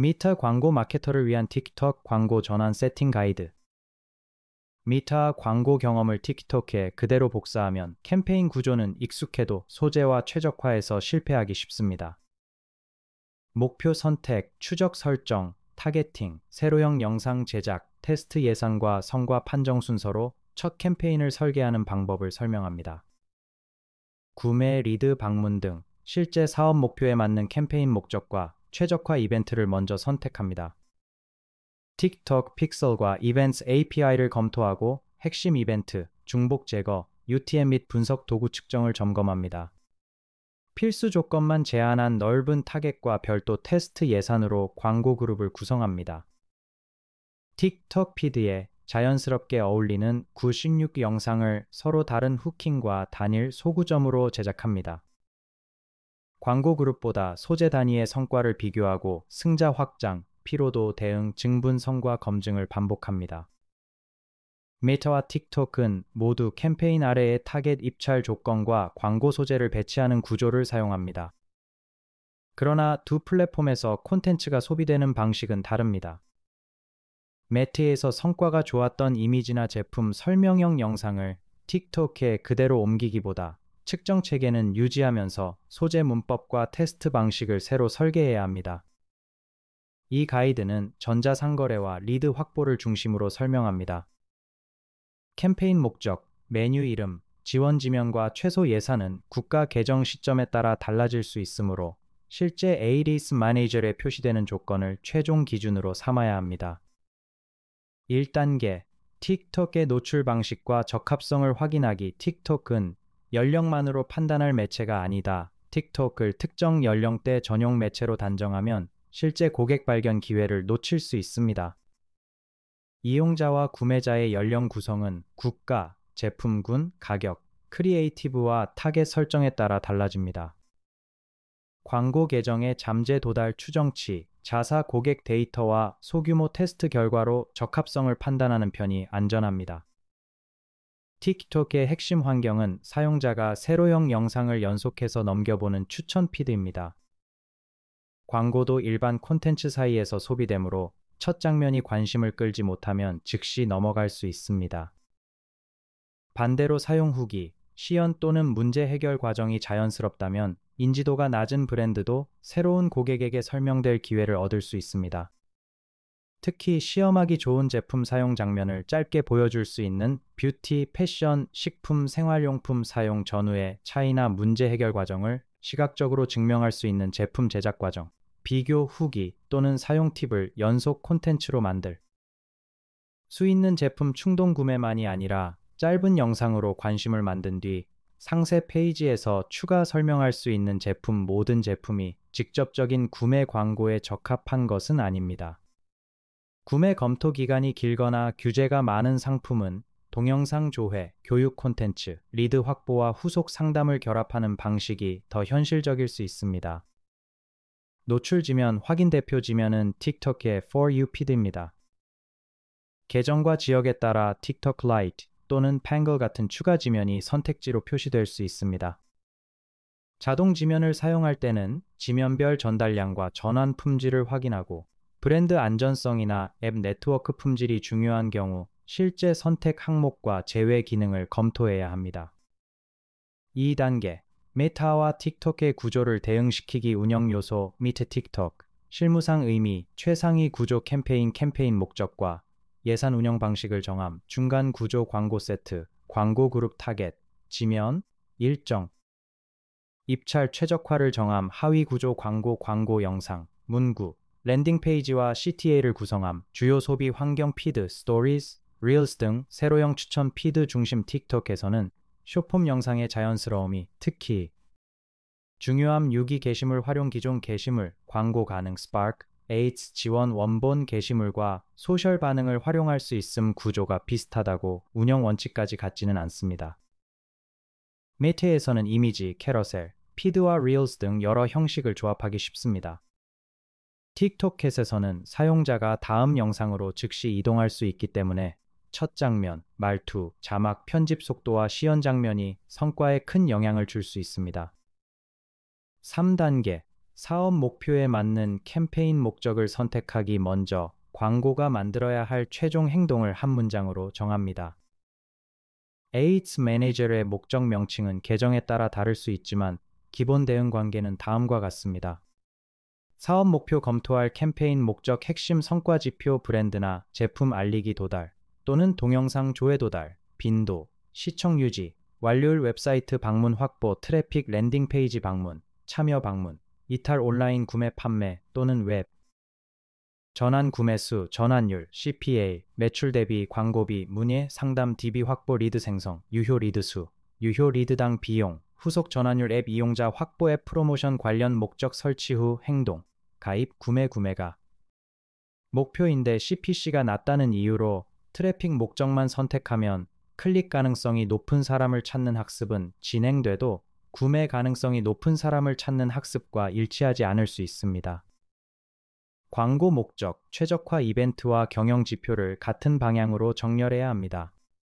미타 광고 마케터를 위한 틱톡 광고 전환 세팅 가이드. 미타 광고 경험을 틱톡에 그대로 복사하면 캠페인 구조는 익숙해도 소재와 최적화에서 실패하기 쉽습니다. 목표 선택, 추적 설정, 타겟팅, 세로형 영상 제작, 테스트 예산과 성과 판정 순서로 첫 캠페인을 설계하는 방법을 설명합니다. 구매, 리드, 방문 등 실제 사업 목표에 맞는 캠페인 목적과 최적화 이벤트를 먼저 선택합니다. 틱톡 픽셀과 이벤트 API를 검토하고 핵심 이벤트, 중복 제거, UTM 및 분석 도구 측정을 점검합니다. 필수 조건만 제한한 넓은 타겟과 별도 테스트 예산으로 광고 그룹을 구성합니다. 틱톡 피드에 자연스럽게 어울리는 916 영상을 서로 다른 후킹과 단일 소구점으로 제작합니다. 광고 그룹보다 소재 단위의 성과를 비교하고 승자 확장, 피로도 대응, 증분 성과 검증을 반복합니다. 메타와 틱톡은 모두 캠페인 아래의 타겟 입찰 조건과 광고 소재를 배치하는 구조를 사용합니다. 그러나 두 플랫폼에서 콘텐츠가 소비되는 방식은 다릅니다. 메타에서 성과가 좋았던 이미지나 제품 설명형 영상을 틱톡에 그대로 옮기기보다 측정 체계는 유지하면서 소재 문법과 테스트 방식을 새로 설계해야 합니다. 이 가이드는 전자상거래와 리드 확보를 중심으로 설명합니다. 캠페인 목적, 메뉴 이름, 지원 지명과 최소 예산은 국가 개정 시점에 따라 달라질 수 있으므로 실제 에이리스 매니저에 표시되는 조건을 최종 기준으로 삼아야 합니다. 1단계, 틱톡의 노출 방식과 적합성을 확인하기. 틱톡은 연령만으로 판단할 매체가 아니다. 틱톡을 특정 연령대 전용 매체로 단정하면 실제 고객 발견 기회를 놓칠 수 있습니다. 이용자와 구매자의 연령 구성은 국가, 제품군, 가격, 크리에이티브와 타겟 설정에 따라 달라집니다. 광고 계정의 잠재 도달 추정치, 자사 고객 데이터와 소규모 테스트 결과로 적합성을 판단하는 편이 안전합니다. 틱톡의 핵심 환경은 사용자가 세로형 영상을 연속해서 넘겨보는 추천 피드입니다. 광고도 일반 콘텐츠 사이에서 소비되므로 첫 장면이 관심을 끌지 못하면 즉시 넘어갈 수 있습니다. 반대로 사용 후기, 시연 또는 문제 해결 과정이 자연스럽다면 인지도가 낮은 브랜드도 새로운 고객에게 설명될 기회를 얻을 수 있습니다. 특히 시험하기 좋은 제품 사용 장면을 짧게 보여줄 수 있는 뷰티, 패션, 식품, 생활용품 사용 전후의 차이나 문제 해결 과정을 시각적으로 증명할 수 있는 제품 제작 과정, 비교 후기 또는 사용 팁을 연속 콘텐츠로 만들 수 있는 제품 충동 구매만이 아니라 짧은 영상으로 관심을 만든 뒤 상세 페이지에서 추가 설명할 수 있는 제품. 모든 제품이 직접적인 구매 광고에 적합한 것은 아닙니다. 구매 검토 기간이 길거나 규제가 많은 상품은 동영상 조회, 교육 콘텐츠, 리드 확보와 후속 상담을 결합하는 방식이 더 현실적일 수 있습니다. 노출 지면, 확인 대표 지면은 틱톡의 For You 피드입니다. 계정과 지역에 따라 틱톡 라이트 또는 팽글 같은 추가 지면이 선택지로 표시될 수 있습니다. 자동 지면을 사용할 때는 지면별 전달량과 전환 품질을 확인하고 브랜드 안전성이나 앱 네트워크 품질이 중요한 경우 실제 선택 항목과 제외 기능을 검토해야 합니다. 2단계, 메타와 틱톡의 구조를 대응시키기. 운영 요소. 미트 틱톡, 실무상 의미, 최상위 구조. 캠페인 목적과 예산 운영 방식을 정함. 중간 구조. 광고 세트, 광고 그룹 타겟, 지면, 일정, 입찰 최적화를 정함. 하위 구조. 광고 영상, 문구, 랜딩 페이지와 CTA를 구성함. 주요 소비 환경 피드, 스토리즈, 릴스 등 세로형 추천 피드 중심. 틱톡에서는 쇼폼 영상의 자연스러움이 특히 중요함. 유기 게시물 활용. 기존 게시물, 광고 가능 스파크, 에이츠 지원 원본 게시물과 소셜 반응을 활용할 수 있음. 구조가 비슷하다고 운영 원칙까지 같지는 않습니다. 메타에서는 이미지, 캐러셀, 피드와 릴스 등 여러 형식을 조합하기 쉽습니다. 틱톡캣에서는 사용자가 다음 영상으로 즉시 이동할 수 있기 때문에 첫 장면, 말투, 자막, 편집 속도와 시연 장면이 성과에 큰 영향을 줄 수 있습니다. 3단계, 사업 목표에 맞는 캠페인 목적을 선택하기 먼저 광고가 만들어야 할 최종 행동을 한 문장으로 정합니다. Ads 매니저의 목적 명칭은 계정에 따라 다를 수 있지만 기본 대응 관계는 다음과 같습니다. 사업 목표 검토할 캠페인 목적 핵심 성과 지표 브랜드나 제품 알리기 도달 또는 동영상 조회 도달, 빈도, 시청 유지, 완료율 웹사이트 방문 확보, 트래픽 랜딩 페이지 방문, 참여 방문, 이탈 온라인 구매 판매 또는 웹, 전환 구매 수, 전환율, CPA, 매출 대비 광고비, 문의, 상담 DB 확보 리드 생성, 유효 리드 수, 유효 리드당 비용, 후속 전환율 앱 이용자 확보 앱 프로모션 관련 목적 설치 후 행동, 가입, 구매가 목표인데 CPC가 낮다는 이유로 트래픽 목적만 선택하면 클릭 가능성이 높은 사람을 찾는 학습은 진행돼도 구매 가능성이 높은 사람을 찾는 학습과 일치하지 않을 수 있습니다. 광고 목적, 최적화 이벤트와 경영 지표를 같은 방향으로 정렬해야 합니다.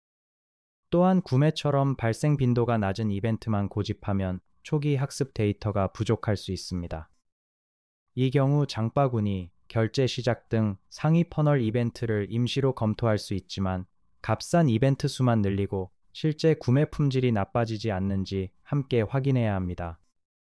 또한 구매처럼 발생 빈도가 낮은 이벤트만 고집하면 초기 학습 데이터가 부족할 수 있습니다. 이 경우 장바구니, 결제 시작 등 상위 퍼널 이벤트를 임시로 검토할 수 있지만 값싼 이벤트 수만 늘리고 실제 구매 품질이 나빠지지 않는지 함께 확인해야 합니다.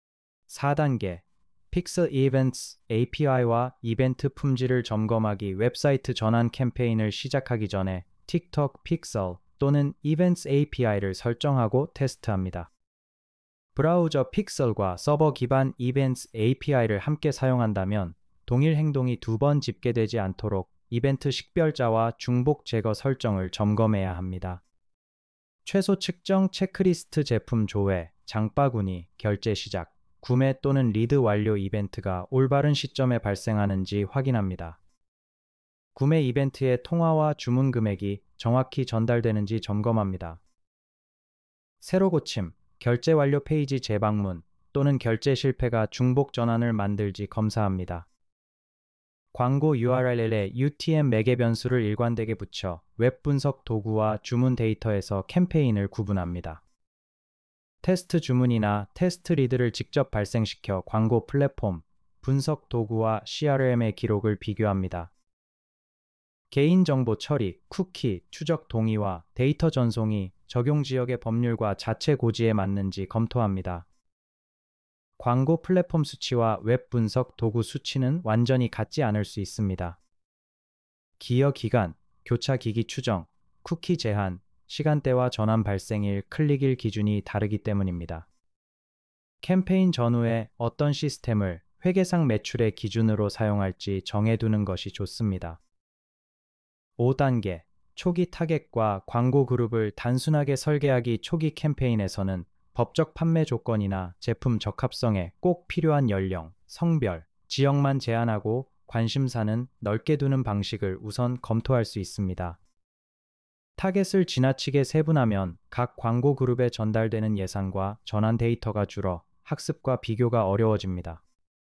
4단계 픽셀 이벤트스 API와 이벤트 품질을 점검하기 웹사이트 전환 캠페인을 시작하기 전에 틱톡 픽셀 또는 이벤트스 API를 설정하고 테스트합니다. 브라우저 픽셀과 서버 기반 이벤트스 API를 함께 사용한다면 동일 행동이 두 번 집계되지 않도록 이벤트 식별자와 중복 제거 설정을 점검해야 합니다. 최소 측정 체크리스트 제품 조회, 장바구니, 결제 시작, 구매 또는 리드 완료 이벤트가 올바른 시점에 발생하는지 확인합니다. 구매 이벤트의 통화와 주문 금액이 정확히 전달되는지 점검합니다. 새로 고침, 결제 완료 페이지 재방문 또는 결제 실패가 중복 전환을 만들지 검사합니다. 광고 URL에 UTM 매개 변수를 일관되게 붙여 웹 분석 도구와 주문 데이터에서 캠페인을 구분합니다. 테스트 주문이나 테스트 리드를 직접 발생시켜 광고 플랫폼, 분석 도구와 CRM의 기록을 비교합니다. 개인정보 처리, 쿠키, 추적 동의와 데이터 전송이 적용 지역의 법률과 자체 고지에 맞는지 검토합니다. 광고 플랫폼 수치와 웹 분석 도구 수치는 완전히 같지 않을 수 있습니다. 기여 기간, 교차 기기 추정, 쿠키 제한, 시간대와 전환 발생일, 클릭일 기준이 다르기 때문입니다. 캠페인 전후에 어떤 시스템을 회계상 매출의 기준으로 사용할지 정해두는 것이 좋습니다. 5단계 초기 타겟과 광고 그룹을 단순하게 설계하기 초기 캠페인에서는 법적 판매 조건이나 제품 적합성에 꼭 필요한 연령, 성별, 지역만 제한하고 관심사는 넓게 두는 방식을 우선 검토할 수 있습니다. 타겟을 지나치게 세분하면 각 광고 그룹에 전달되는 예산과 전환 데이터가 줄어 학습과 비교가 어려워집니다.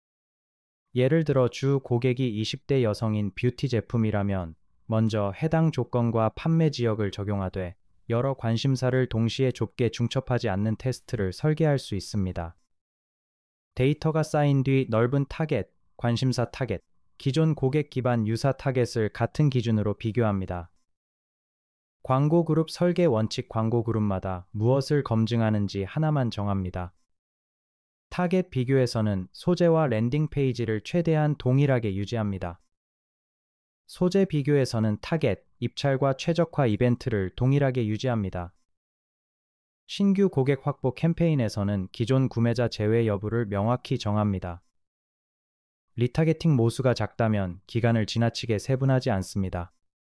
예를 들어 주 고객이 20대 여성인 뷰티 제품이라면 먼저 해당 조건과 판매 지역을 적용하되 여러 관심사를 동시에 좁게 중첩하지 않는 테스트를 설계할 수 있습니다. 데이터가 쌓인 뒤 넓은 타겟, 관심사 타겟, 기존 고객 기반 유사 타겟을 같은 기준으로 비교합니다. 광고 그룹 설계 원칙 광고 그룹마다 무엇을 검증하는지 하나만 정합니다. 타겟 비교에서는 소재와 랜딩 페이지를 최대한 동일하게 유지합니다. 소재 비교에서는 타겟, 입찰과 최적화 이벤트를 동일하게 유지합니다. 신규 고객 확보 캠페인에서는 기존 구매자 제외 여부를 명확히 정합니다. 리타게팅 모수가 작다면 기간을 지나치게 세분하지 않습니다.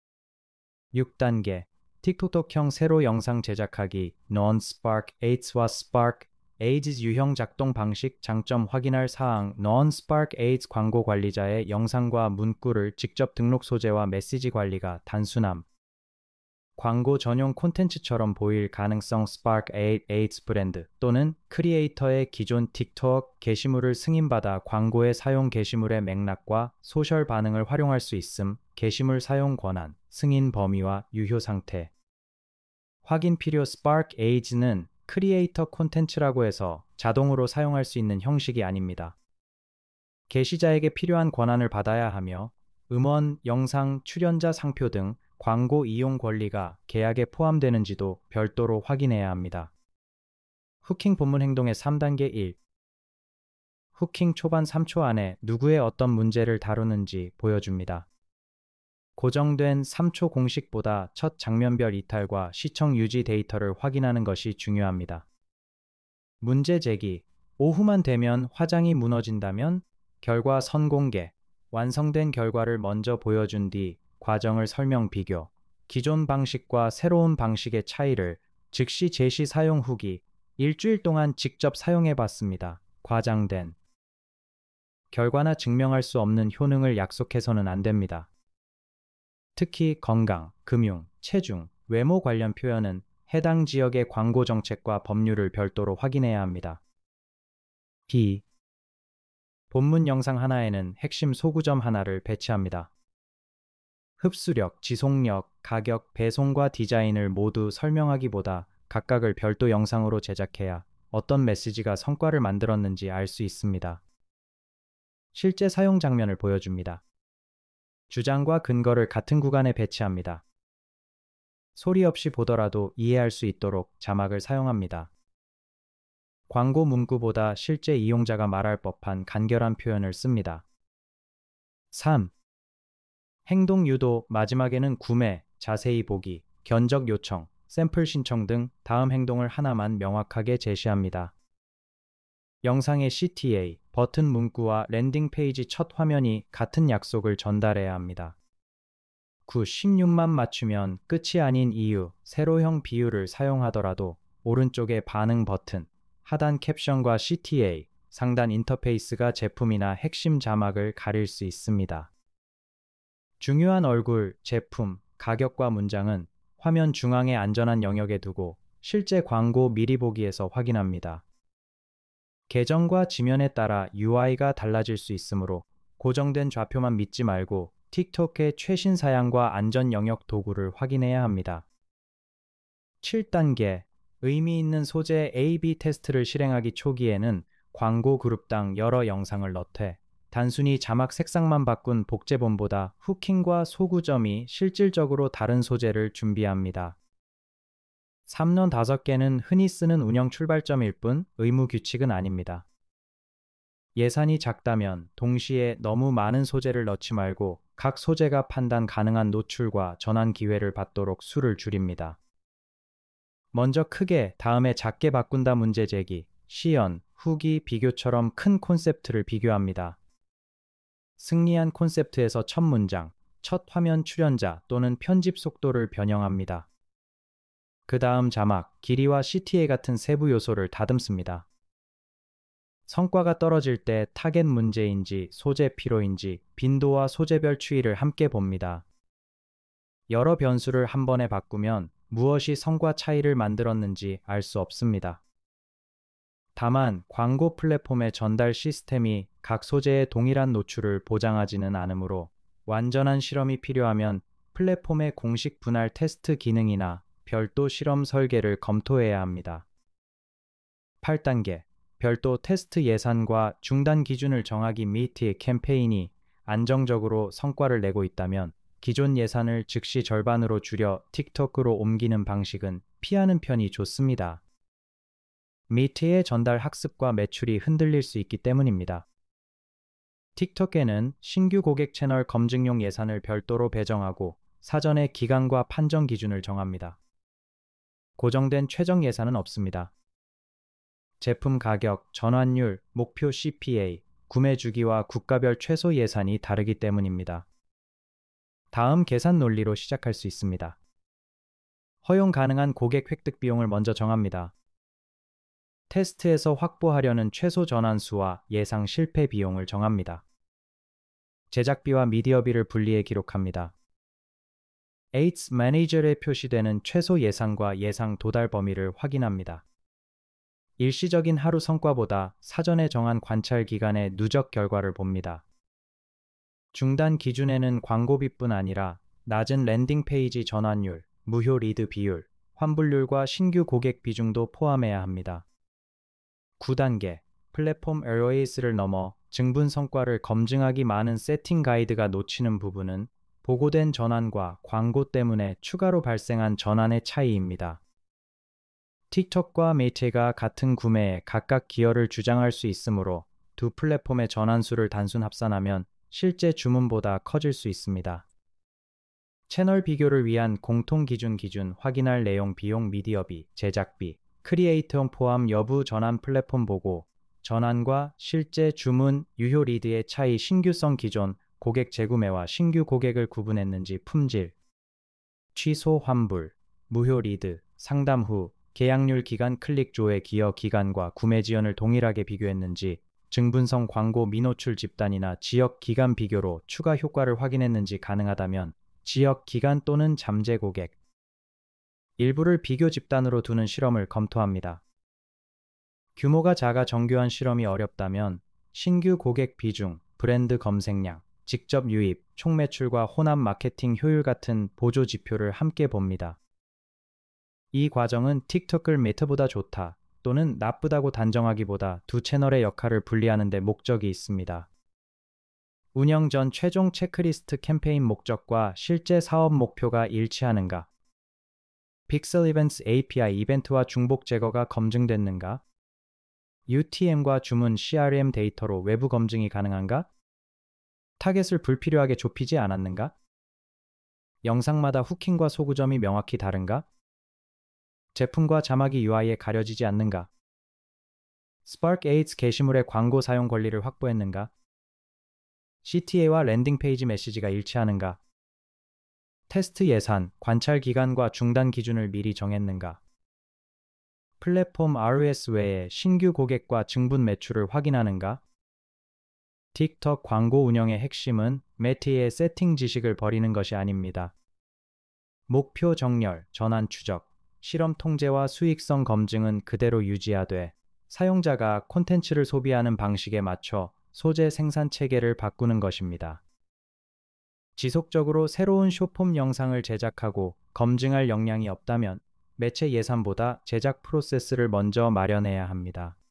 6단계 틱톡톡형 세로 영상 제작하기 Non-Spark Ads와 Spark Ads 유형 작동 방식 장점 확인할 사항 Non-Spark Ads 광고 관리자의 영상과 문구를 직접 등록 소재와 메시지 관리가 단순함. 광고 전용 콘텐츠처럼 보일 가능성 Spark Ads 브랜드 또는 크리에이터의 기존 틱톡 게시물을 승인받아 광고의 사용 게시물의 맥락과 소셜 반응을 활용할 수 있음, 게시물 사용 권한, 승인 범위와 유효 상태. 확인 필요 Spark Ads는 크리에이터 콘텐츠라고 해서 자동으로 사용할 수 있는 형식이 아닙니다. 게시자에게 필요한 권한을 받아야 하며 음원, 영상, 출연자 상표 등 광고 이용 권리가 계약에 포함되는지도 별도로 확인해야 합니다. 후킹 본문 행동의 3단계 1. 후킹 초반 3초 안에 누구의 어떤 문제를 다루는지 보여줍니다. 고정된 3초 공식보다 첫 장면별 이탈과 시청 유지 데이터를 확인하는 것이 중요합니다. 문제 제기. 오후만 되면 화장이 무너진다면 결과 선공개, 완성된 결과를 먼저 보여준 뒤 과정을 설명 비교, 기존 방식과 새로운 방식의 차이를 즉시 제시 사용 후기, 일주일 동안 직접 사용해 봤습니다. 과장된 결과나 증명할 수 없는 효능을 약속해서는 안 됩니다. 특히 건강, 금융, 체중, 외모 관련 표현은 해당 지역의 광고 정책과 법률을 별도로 확인해야 합니다. 기. 본문 영상 하나에는 핵심 소구점 하나를 배치합니다. 흡수력, 지속력, 가격, 배송과 디자인을 모두 설명하기보다 각각을 별도 영상으로 제작해야 어떤 메시지가 성과를 만들었는지 알 수 있습니다. 실제 사용 장면을 보여줍니다. 주장과 근거를 같은 구간에 배치합니다. 소리 없이 보더라도 이해할 수 있도록 자막을 사용합니다. 광고 문구보다 실제 이용자가 말할 법한 간결한 표현을 씁니다. 3. 행동 유도, 마지막에는 구매, 자세히 보기, 견적 요청, 샘플 신청 등 다음 행동을 하나만 명확하게 제시합니다. 영상의 CTA, 버튼 문구와 랜딩 페이지 첫 화면이 같은 약속을 전달해야 합니다. 9. 16만 맞추면 끝이 아닌 이유, 세로형 비율을 사용하더라도 오른쪽의 반응 버튼, 하단 캡션과 CTA, 상단 인터페이스가 제품이나 핵심 자막을 가릴 수 있습니다. 중요한 얼굴, 제품, 가격과 문장은 화면 중앙의 안전한 영역에 두고 실제 광고 미리 보기에서 확인합니다. 계정과 지면에 따라 UI가 달라질 수 있으므로 고정된 좌표만 믿지 말고 틱톡의 최신 사양과 안전 영역 도구를 확인해야 합니다. 7단계 의미 있는 소재 A/B 테스트를 실행하기 초기에는 광고 그룹당 여러 영상을 넣되 단순히 자막 색상만 바꾼 복제본보다 후킹과 소구점이 실질적으로 다른 소재를 준비합니다. 3년 5개는 흔히 쓰는 운영 출발점일 뿐 의무 규칙은 아닙니다. 예산이 작다면 동시에 너무 많은 소재를 넣지 말고 각 소재가 판단 가능한 노출과 전환 기회를 받도록 수를 줄입니다. 먼저 크게, 다음에 작게 바꾼다 문제 제기, 시연, 후기, 비교처럼 큰 콘셉트를 비교합니다. 승리한 콘셉트에서 첫 문장, 첫 화면 출연자 또는 편집 속도를 변형합니다. 그 다음 자막, 길이와 CTA 같은 세부 요소를 다듬습니다. 성과가 떨어질 때 타겟 문제인지 소재 필요인지 빈도와 소재별 추이를 함께 봅니다. 여러 변수를 한 번에 바꾸면 무엇이 성과 차이를 만들었는지 알 수 없습니다. 다만 광고 플랫폼의 전달 시스템이 각 소재의 동일한 노출을 보장하지는 않으므로 완전한 실험이 필요하면 플랫폼의 공식 분할 테스트 기능이나 별도 실험 설계를 검토해야 합니다. 8단계 별도 테스트 예산과 중단 기준을 정하기 및 캠페인이 안정적으로 성과를 내고 있다면 기존 예산을 즉시 절반으로 줄여 틱톡으로 옮기는 방식은 피하는 편이 좋습니다. 미트의 전달 학습과 매출이 흔들릴 수 있기 때문입니다. 틱톡에는 신규 고객 채널 검증용 예산을 별도로 배정하고 사전에 기간과 판정 기준을 정합니다. 고정된 최종 예산은 없습니다. 제품 가격, 전환율, 목표 CPA, 구매 주기와 국가별 최소 예산이 다르기 때문입니다. 다음 계산 논리로 시작할 수 있습니다. 허용 가능한 고객 획득 비용을 먼저 정합니다. 테스트에서 확보하려는 최소 전환 수와 예상 실패 비용을 정합니다. 제작비와 미디어비를 분리해 기록합니다. 에이츠 매니저에 표시되는 최소 예상과 예상 도달 범위를 확인합니다. 일시적인 하루 성과보다 사전에 정한 관찰 기간의 누적 결과를 봅니다. 중단 기준에는 광고비뿐 아니라 낮은 랜딩 페이지 전환율, 무효 리드 비율, 환불률과 신규 고객 비중도 포함해야 합니다. 9단계 플랫폼 ROAS를 넘어 증분 성과를 검증하기 많은 세팅 가이드가 놓치는 부분은 보고된 전환과 광고 때문에 추가로 발생한 전환의 차이입니다. 틱톡과 메이트가 같은 구매에 각각 기여를 주장할 수 있으므로 두 플랫폼의 전환수를 단순 합산하면 실제 주문보다 커질 수 있습니다. 채널 비교를 위한 공통 기준 확인할 내용 비용 미디어비, 제작비, 크리에이터 포함 여부 전환 플랫폼 보고, 전환과 실제 주문, 유효 리드의 차이 신규성 기존 고객 재구매와 신규 고객을 구분했는지 품질, 취소 환불, 무효 리드, 상담 후, 계약률 기간 클릭 조회 기여 기간과 구매 지연을 동일하게 비교했는지, 증분성 광고 미노출 집단이나 지역 기간 비교로 추가 효과를 확인했는지 가능하다면 지역 기간 또는 잠재 고객 일부를 비교 집단으로 두는 실험을 검토합니다. 규모가 작아 정교한 실험이 어렵다면 신규 고객 비중, 브랜드 검색량, 직접 유입, 총 매출과 혼합 마케팅 효율 같은 보조 지표를 함께 봅니다. 이 과정은 틱톡을 메타보다 좋다 또는 나쁘다고 단정하기보다 두 채널의 역할을 분리하는 데 목적이 있습니다. 운영 전 최종 체크리스트 캠페인 목적과 실제 사업 목표가 일치하는가? 픽셀 이벤트 API 이벤트와 중복 제거가 검증됐는가? UTM과 주문 CRM 데이터로 외부 검증이 가능한가? 타겟을 불필요하게 좁히지 않았는가? 영상마다 후킹과 소구점이 명확히 다른가? 제품과 자막이 UI에 가려지지 않는가? 스파크 에이츠 게시물의 광고 사용 권리를 확보했는가? CTA와 랜딩 페이지 메시지가 일치하는가? 테스트 예산, 관찰 기간과 중단 기준을 미리 정했는가? 플랫폼 ROS 외에 신규 고객과 증분 매출을 확인하는가? 틱톡 광고 운영의 핵심은 메티의 세팅 지식을 버리는 것이 아닙니다. 목표 정렬, 전환 추적, 실험 통제와 수익성 검증은 그대로 유지하되 사용자가 콘텐츠를 소비하는 방식에 맞춰 소재 생산 체계를 바꾸는 것입니다. 지속적으로 새로운 숏폼 영상을 제작하고 검증할 역량이 없다면 매체 예산보다 제작 프로세스를 먼저 마련해야 합니다.